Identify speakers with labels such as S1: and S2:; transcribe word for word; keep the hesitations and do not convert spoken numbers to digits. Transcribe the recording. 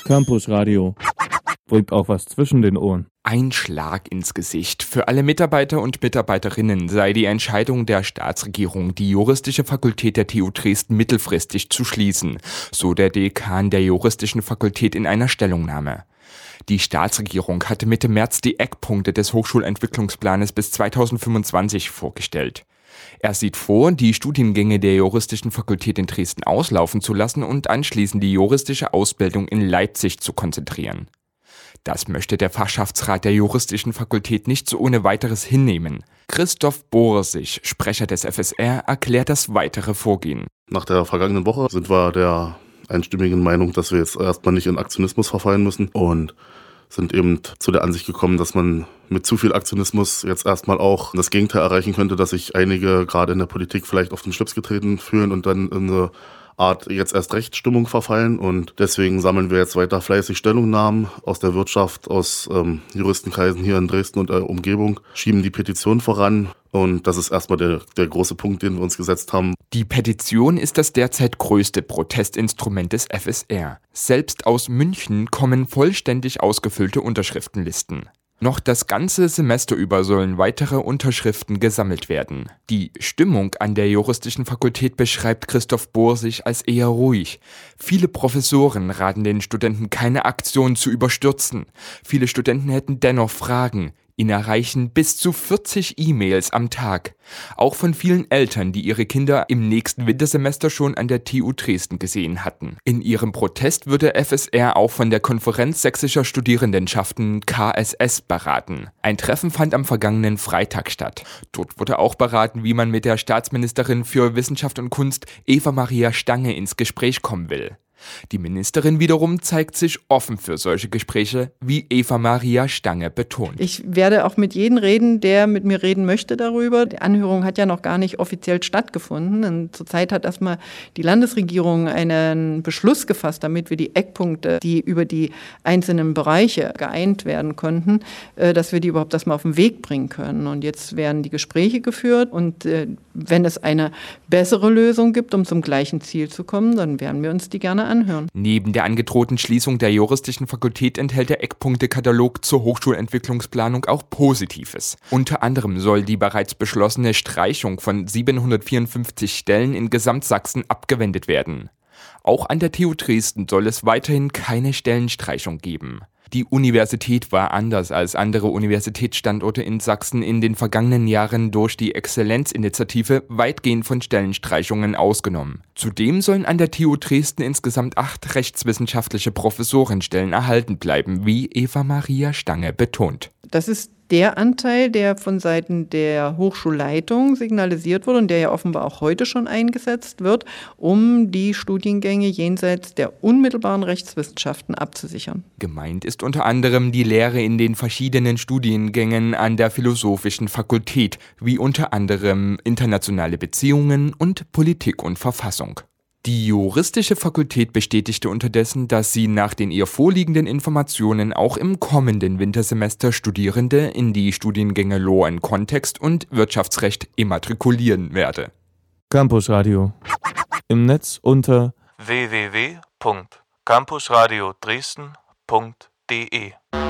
S1: Campus Radio. Bringt auch was zwischen den Ohren.
S2: Ein Schlag ins Gesicht. Für alle Mitarbeiter und Mitarbeiterinnen sei die Entscheidung der Staatsregierung, die juristische Fakultät der T U Dresden mittelfristig zu schließen, so der Dekan der juristischen Fakultät in einer Stellungnahme. Die Staatsregierung hatte Mitte März die Eckpunkte des Hochschulentwicklungsplanes bis zweitausendfünfundzwanzig vorgestellt. Er sieht vor, die Studiengänge der juristischen Fakultät in Dresden auslaufen zu lassen und anschließend die juristische Ausbildung in Leipzig zu konzentrieren. Das möchte der Fachschaftsrat der juristischen Fakultät nicht so ohne weiteres hinnehmen. Christoph Borsig, Sprecher des F S R, erklärt das weitere Vorgehen.
S3: Nach der vergangenen Woche sind wir der einstimmigen Meinung, dass wir jetzt erstmal nicht in Aktionismus verfallen müssen und sind eben zu der Ansicht gekommen, dass man mit zu viel Aktionismus jetzt erstmal auch das Gegenteil erreichen könnte, dass sich einige gerade in der Politik vielleicht auf den Schlips getreten fühlen und dann in eine Art jetzt erst recht Stimmung verfallen. Und deswegen sammeln wir jetzt weiter fleißig Stellungnahmen aus der Wirtschaft, aus ähm, Juristenkreisen hier in Dresden und der Umgebung, schieben die Petition voran. Und das ist erstmal der, der große Punkt, den wir uns gesetzt haben.
S2: Die Petition ist das derzeit größte Protestinstrument des F S R. Selbst aus München kommen vollständig ausgefüllte Unterschriftenlisten. Noch das ganze Semester über sollen weitere Unterschriften gesammelt werden. Die Stimmung an der juristischen Fakultät beschreibt Christoph Borsig als eher ruhig. Viele Professoren raten den Studenten, keine Aktion zu überstürzen. Viele Studenten hätten dennoch Fragen. Ihn erreichen bis zu vierzig E-Mails am Tag. Auch von vielen Eltern, die ihre Kinder im nächsten Wintersemester schon an der T U Dresden gesehen hatten. In ihrem Protest wird der F S R auch von der Konferenz sächsischer Studierendenschaften K S S beraten. Ein Treffen fand am vergangenen Freitag statt. Dort wurde auch beraten, wie man mit der Staatsministerin für Wissenschaft und Kunst Eva Maria Stange ins Gespräch kommen will. Die Ministerin wiederum zeigt sich offen für solche Gespräche, wie Eva Maria Stange betont.
S4: Ich werde auch mit jedem reden, der mit mir reden möchte darüber. Die Anhörung hat ja noch gar nicht offiziell stattgefunden. Und zurzeit hat erstmal die Landesregierung einen Beschluss gefasst, damit wir die Eckpunkte, die über die einzelnen Bereiche geeint werden konnten, dass wir die überhaupt erstmal auf den Weg bringen können. Und jetzt werden die Gespräche geführt. Und wenn es eine bessere Lösung gibt, um zum gleichen Ziel zu kommen, dann werden wir uns die gerne anhören.
S2: Neben der angedrohten Schließung der juristischen Fakultät enthält der Eckpunktekatalog zur Hochschulentwicklungsplanung auch Positives. Unter anderem soll die bereits beschlossene Streichung von siebenhundertvierundfünfzig Stellen in Gesamtsachsen abgewendet werden. Auch an der T U Dresden soll es weiterhin keine Stellenstreichung geben. Die Universität war anders als andere Universitätsstandorte in Sachsen in den vergangenen Jahren durch die Exzellenzinitiative weitgehend von Stellenstreichungen ausgenommen. Zudem sollen an der T U Dresden insgesamt acht rechtswissenschaftliche Professorenstellen erhalten bleiben, wie Eva Maria Stange betont.
S4: Das ist der Anteil, der von Seiten der Hochschulleitung signalisiert wurde und der ja offenbar auch heute schon eingesetzt wird, um die Studiengänge jenseits der unmittelbaren Rechtswissenschaften abzusichern.
S2: Gemeint ist unter anderem die Lehre in den verschiedenen Studiengängen an der Philosophischen Fakultät, wie unter anderem internationale Beziehungen und Politik und Verfassung. Die juristische Fakultät bestätigte unterdessen, dass sie nach den ihr vorliegenden Informationen auch im kommenden Wintersemester Studierende in die Studiengänge Law and Kontext und Wirtschaftsrecht immatrikulieren werde.
S1: Campus Radio. Im Netz unter
S5: w w w punkt campusradio dresden punkt d e